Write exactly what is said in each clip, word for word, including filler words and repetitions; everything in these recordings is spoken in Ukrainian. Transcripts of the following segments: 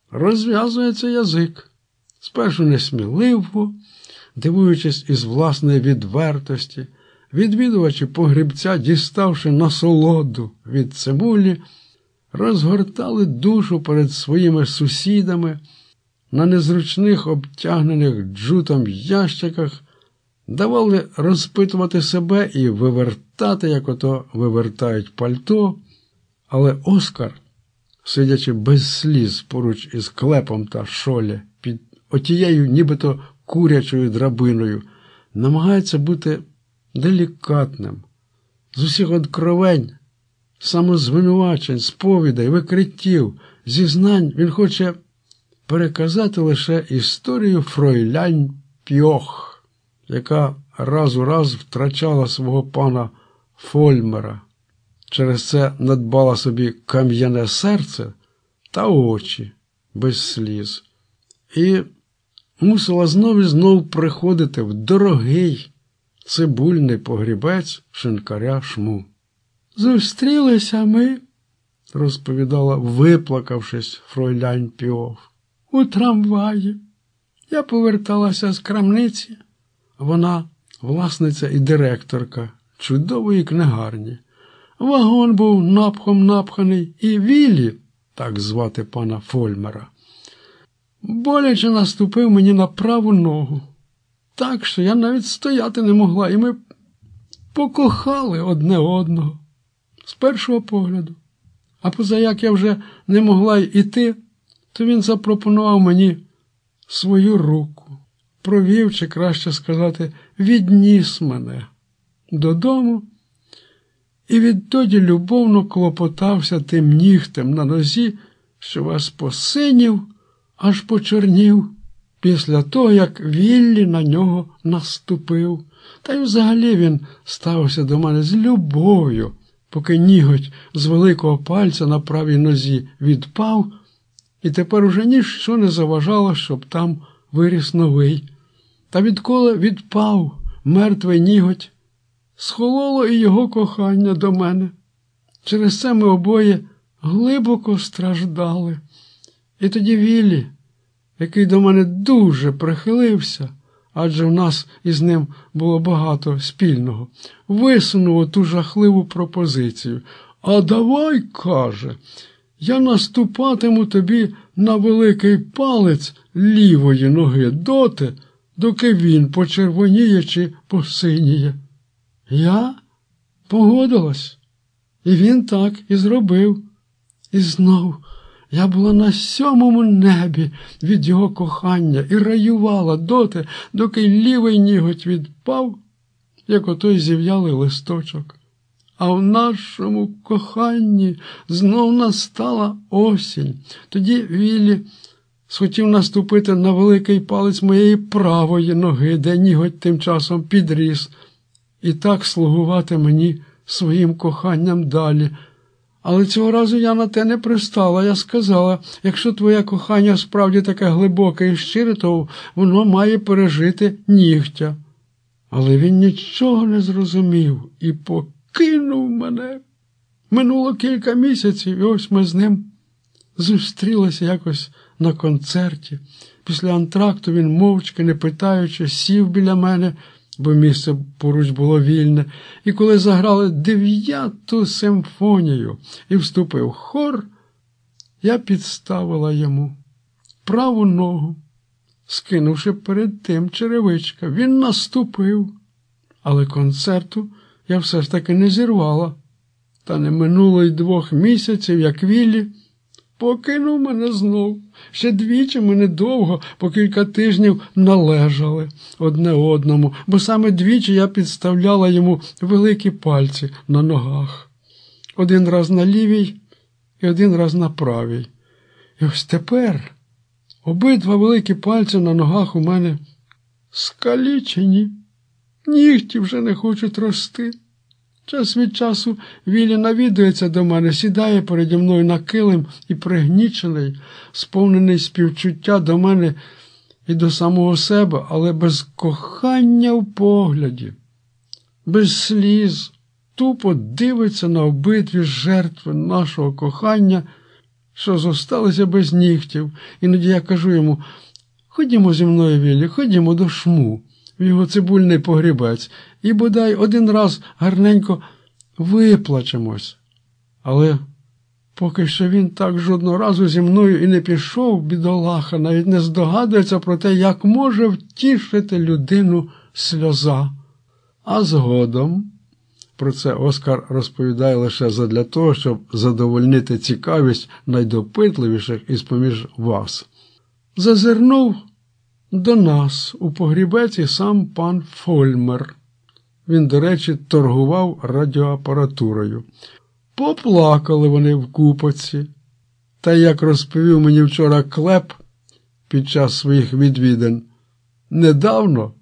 розв'язується язик. Спершу несміливо, дивуючись із власної відвертості, відвідувачі погрібця, діставши насолоду від цибулі, розгортали душу перед своїми сусідами на незручних обтягнених джутом ящиках, давали розпитувати себе і вивертати, як ото вивертають пальто, але Оскар, сидячи без сліз поруч із Клепом та Шолі під отією нібито курячою драбиною, намагається бути делікатним. З усіх одкровень, самозвинувачень, сповідей, викриттів, зізнань він хоче переказати лише історію фройлянь Пьох, яка раз у раз втрачала свого пана Фольмера. Через це надбала собі кам'яне серце та очі без сліз. І мусила знов і знов приходити в дорогий цибульний погрібець шинкаря Шму. «Зустрілися ми», – розповідала, виплакавшись, фройлянь Пьох, – «у трамваї. Я поверталася з крамниці. Вона власниця і директорка чудової книгарні. Вагон був напхом напханий, і Віллі, так звати пана Фольмера, боляче наступив мені на праву ногу. Так, що я навіть стояти не могла, і ми покохали одне одного з першого погляду. А позаяк я вже не могла й іти, то він запропонував мені свою руку, провів, чи краще сказати, відніс мене додому, і відтоді любовно клопотався тим нігтем на нозі, що вас посинів, аж почорнів, після того, як Віллі на нього наступив. Та й взагалі він ставився до мене з любов'ю, поки ніготь з великого пальця на правій нозі відпав, і тепер уже ніщо не заважало, щоб там виріс новий. Та відколи відпав мертвий ніготь, схололо і його кохання до мене. Через це ми обоє глибоко страждали. І тоді Віллі, який до мене дуже прихилився, адже в нас із ним було багато спільного, висунув оту жахливу пропозицію. «А давай, – каже, – я наступатиму тобі на великий палець лівої ноги доти, доки він почервоніє чи посиніє». Я погодилась, і він так і зробив. І знов я була на сьомому небі від його кохання і раювала доти, доки лівий ніготь відпав, як отой зів'ялий листочок. А в нашому коханні знов настала осінь. Тоді Віллі схотів наступити на великий палець моєї правої ноги, де ніготь тим часом підріс, і так слугувати мені своїм коханням далі. Але цього разу я на те не пристала. Я сказала, якщо твоє кохання справді таке глибоке і щире, то воно має пережити нігтя. Але він нічого не зрозумів і покинув мене. Минуло кілька місяців, і ось ми з ним зустрілися якось на концерті. Після антракту він мовчки, не питаючи, сів біля мене, бо місце поруч було вільне, і коли заграли дев'яту симфонію і вступив хор, я підставила йому праву ногу, скинувши перед тим черевичка. Він наступив, але концерту я все ж таки не зірвала. Та не минуло й двох місяців, як Віллі покинув мене знов. Ще двічі ми недовго, по кілька тижнів, належали одне одному, бо саме двічі я підставляла йому великі пальці на ногах. Один раз на лівій і один раз на правій. І ось тепер обидва великі пальці на ногах у мене скалічені. Нігті вже не хочуть рости. Час від часу Віллі навідується до мене, сідає переді мною на килим і пригнічений, сповнений співчуття до мене і до самого себе, але без кохання в погляді, без сліз, тупо дивиться на обидві жертви нашого кохання, що зосталися без нігтів. Іноді я кажу йому: ходімо зі мною, Віллі, ходімо до Шму, в його цибульний погрібець, і бодай один раз гарненько виплачемось. Але поки що він так жодного разу зі мною і не пішов, бідолаха, навіть не здогадується про те, як може втішити людину сльоза. А згодом, про це Оскар розповідає лише задля того, щоб задовольнити цікавість найдопитливіших із-поміж вас, зазирнув до нас у погрібеці сам пан Фольмер. Він, до речі, торгував радіоапаратурою. Поплакали вони в купоці. Та, як розповів мені вчора Клеп під час своїх відвідин, недавно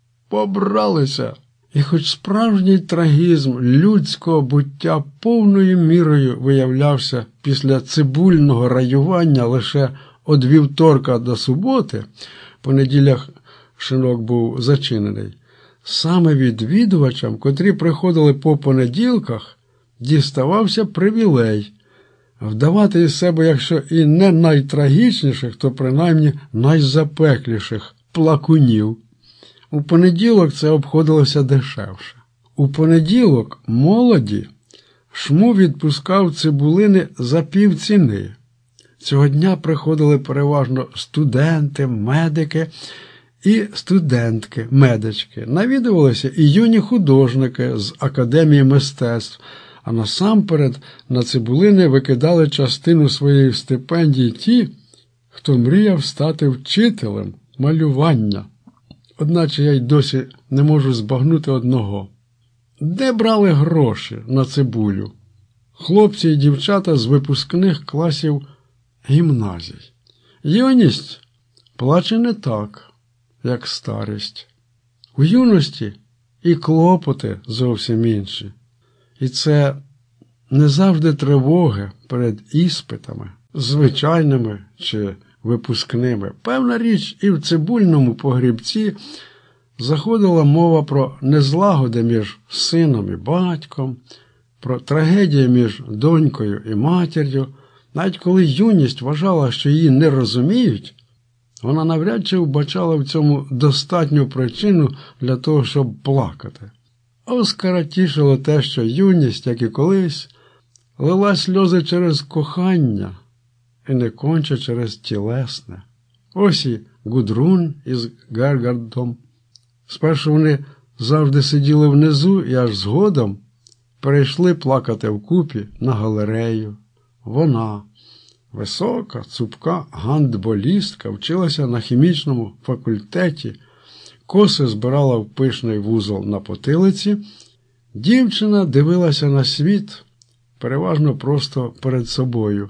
побралися. І хоч справжній трагізм людського буття повною мірою виявлявся після цибульного раювання лише від вівторка до суботи, по неділях шинок був зачинений, саме відвідувачам, котрі приходили по понеділках, діставався привілей вдавати із себе, якщо і не найтрагічніших, то принаймні найзапекліших плакунів. У понеділок це обходилося дешевше. У понеділок молоді Шму відпускав цибулини за півціни. Цього дня приходили переважно студенти, медики і студентки, медички. Навідувалися і юні художники з Академії мистецтв, а насамперед на цибулини викидали частину своєї стипендії ті, хто мріяв стати вчителем малювання. Одначе я й досі не можу збагнути одного. Де брали гроші на цибулю? Хлопці і дівчата з випускних класів гімназій. Юність плаче не так, як старість. У юності і клопоти зовсім інші. І це не завжди тривоги перед іспитами, звичайними чи випускними. Певна річ, і в цибульному погрібці заходила мова про незлагоди між сином і батьком, про трагедії між донькою і матір'ю. Навіть коли юність вважала, що її не розуміють, вона навряд чи вбачала в цьому достатню причину для того, щоб плакати. Оскара тішило те, що юність, як і колись, лила сльози через кохання і не конче через тілесне. Ось і Гудрун із Гергардом. Спершу вони завжди сиділи внизу і аж згодом перейшли плакати вкупі на галерею. Вона, висока, цупка гандболістка, вчилася на хімічному факультеті, коси збирала в пишний вузол на потилиці. Дівчина дивилася на світ переважно просто перед собою,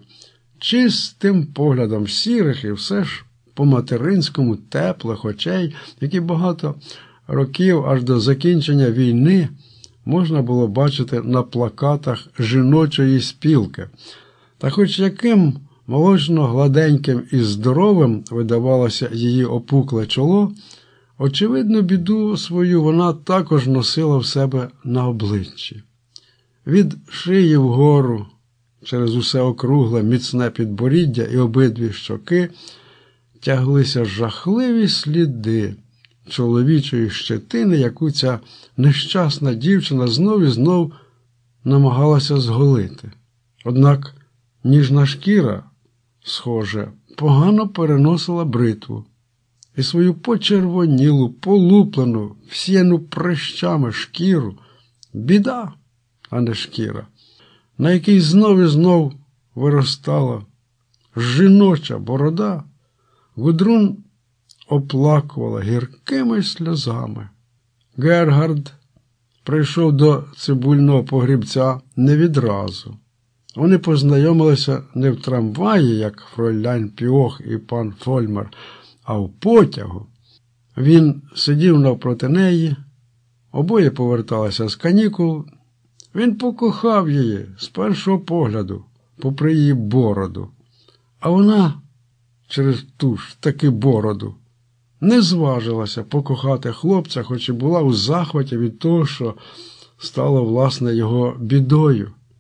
чистим поглядом сірих і все ж по-материнському теплих очей, які багато років аж до закінчення війни можна було бачити на плакатах жіночої спілки. Та хоч яким молочно-гладеньким і здоровим видавалося її опукле чоло, очевидно, біду свою вона також носила в себе на обличчі. Від шиї вгору, через усе округле, міцне підборіддя і обидві щоки, тяглися жахливі сліди чоловічої щетини, яку ця нещасна дівчина знов і знов намагалася зголити. Однак ніжна шкіра, схоже, погано переносила бритву, і свою почервонілу, полуплену, всіяну прищами шкіру, біда, а не шкіра, на якій знов і знов виростала жіноча борода, Гудрун оплакувала гіркими сльозами. Гергард прийшов до цибульного погрібця не відразу. Вони познайомилися не в трамваї, як фройляйн Піох і пан Фольмер, а в потягу. Він сидів навпроти неї, обоє поверталися з канікул. Він покохав її з першого погляду, попри її бороду. А вона через ту ж таки бороду не зважилася покохати хлопця, хоч і була у захваті від того, що стало, власне, його бідою.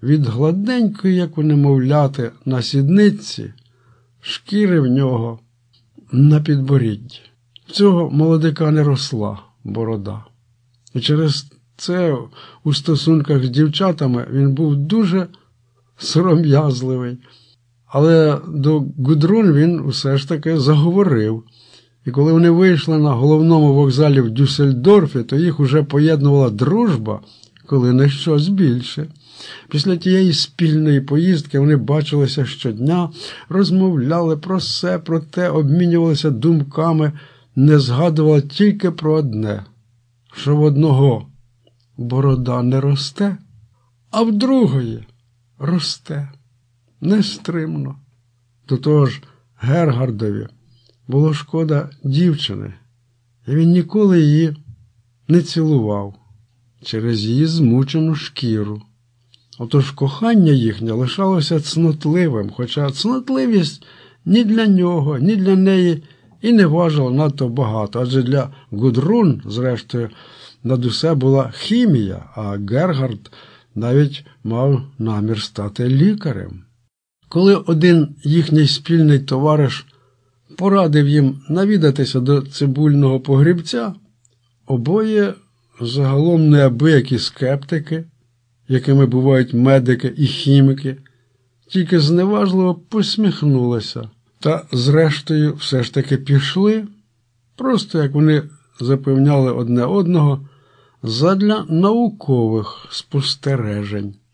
від гладенької, як у немовляти, на сідниці, шкіри в нього на підборідді. В цього молодика не росла борода. І через це у стосунках з дівчатами він був дуже сором'язливий. Але до Гудрун він усе ж таки заговорив. І коли вони вийшли на головному вокзалі в Дюссельдорфі, то їх уже поєднувала дружба, коли не щось більше. Після тієї спільної поїздки вони бачилися щодня, розмовляли про все, про те, обмінювалися думками, не згадували тільки про одне, що в одного борода не росте, а в другої росте нестримно. До того ж, Гергардові було шкода дівчини, і він ніколи її не цілував через її змучену шкіру. Отож кохання їхнє лишалося цнотливим, хоча цнотливість ні для нього, ні для неї і не важила надто багато, адже для Гудрун, зрештою, над усе була хімія, а Гергард навіть мав намір стати лікарем. Коли один їхній спільний товариш порадив їм навідатися до цибульного погрібця, обоє загалом неабиякі скептики, якими бувають медики і хіміки, тільки зневажливо посміхнулися та, зрештою, все ж таки пішли, просто, як вони запевняли одне одного, задля наукових спостережень.